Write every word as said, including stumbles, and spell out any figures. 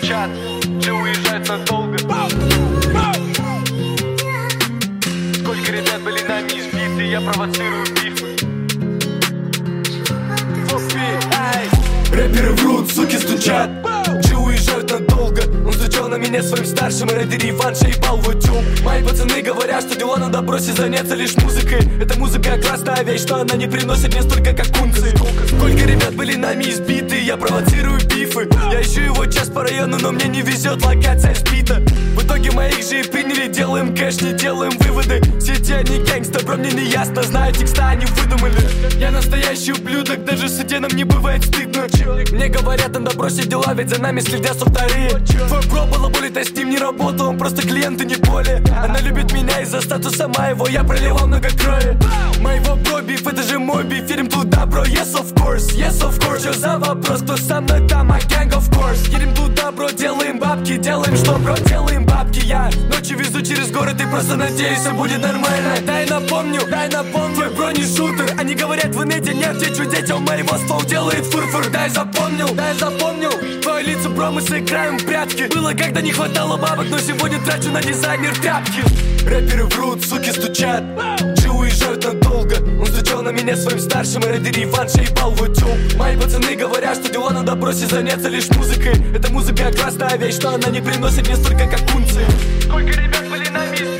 стучат, Джи уезжает надолго. Сколько ребят были нами избиты, я провоцирую бифы. Рэперы врут, суки стучат, Джи уезжают надолго. Он стучал на меня своим старшим, ради реванша ебал в утюг. Мои пацаны говорят, что дела надо бросить, заняться лишь музыкой. Эта музыка классная вещь, что она не приносит мне столько, как унции. Сколько ребят были нами избиты, я провоцирую бифы. Я ищу его час по району, но мне не везет, локация сбита. В итоге моих же и приняли, делаем кэш, не делаем выводы. Все те они гэнгста, бро, мне не ясно, знаю текста, они выдумали. Я настоящий ублюдок, даже в суде нам не бывает стыдно. Мне говорят, надо бросить дела, ведь за нами следят со вторые. Твой бро было болит, а с ним не работал, он просто клиент и не более. Она любит меня из-за статуса моего, я проливал много крови. Моего бро биф, это же мой биф, едем туда, бро, yes of course, yes of course. Что за вопрос, кто со мной там, а gang of course. Едем туда, бро, делаем бабки, делаем что, бро, делаем бабки. Я ночью везу через город и просто надеюсь, все будет нормально. Дай напомню, дай напомню, твой бро не шутер. Они говорят, в инете нет птичь, он моего ствол делает фур-фур. Дай запомнил, дай запомнил, твои лица, бро, мы сыграем в прятки. Было, когда не хватало бабок, но сегодня трачу на дизайнер тряпки. Рэперы врут, суки стучат, Джи уезжают надолго. Он стучал на меня своим старшим, ради реванша ебал в утюг. Мои пацаны говорят, что дела надо бросить, заняться лишь музыкой. Эта музыка классная вещь, что она не приносит мне столько, как унции. Сколько ребят были нами избиты,